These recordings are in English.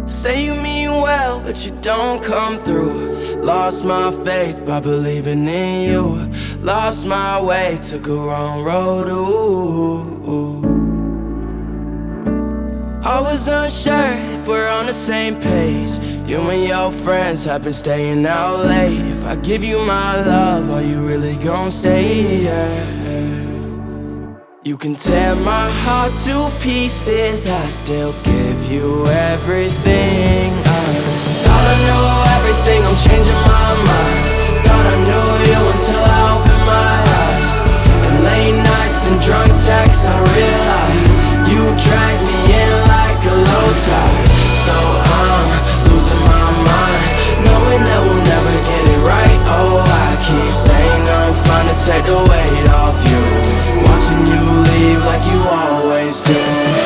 Say you mean well, but you don't come through. Lost my faith by believing in you. Lost my way, took a wrong road, ooh. I was unsure if we're on the same page. You and your friends have been staying out late. If I give you my love, are you really gon' stay? You can tear my heart to pieces, I still give you everything. Thought I knew everything, I'm changing my mind. Thought I knew you until I opened my eyes. And late nights and drunk texts, I realized you dragged me in like a low tide. So I'm losing my mind, knowing that we'll never get it right. Oh, I keep saying I'm fine to take the weight off you, watching you leave like you always do.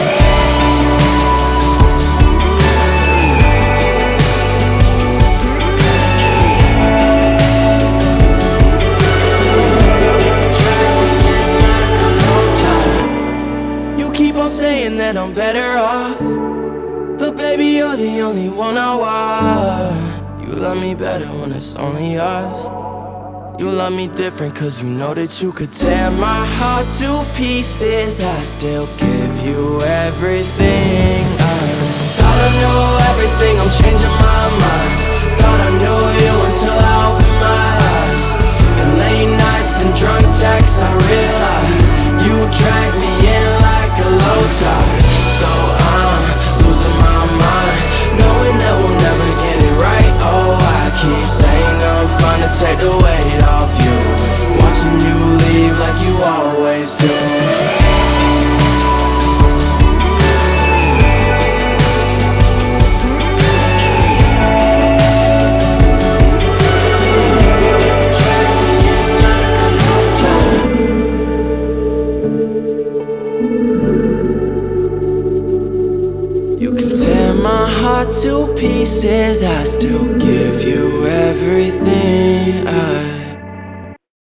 You keep on saying that I'm better off, but baby, you're the only one I want. You love me better when it's only us. You love me different cause you know that you could tear my heart to pieces, I still give you everything. Thought I knew everything, I'm changing my mind. Thought I knew you until I opened my eyes. And late nights and drunk texts, I realized you dragged me in like a low tide. So I'm losing my mind, knowing that we'll never get it right. Oh, I keep saying I'm fine to take the weight off you, watching you leave like you always do. You can tear my heart to pieces, I still give you everything.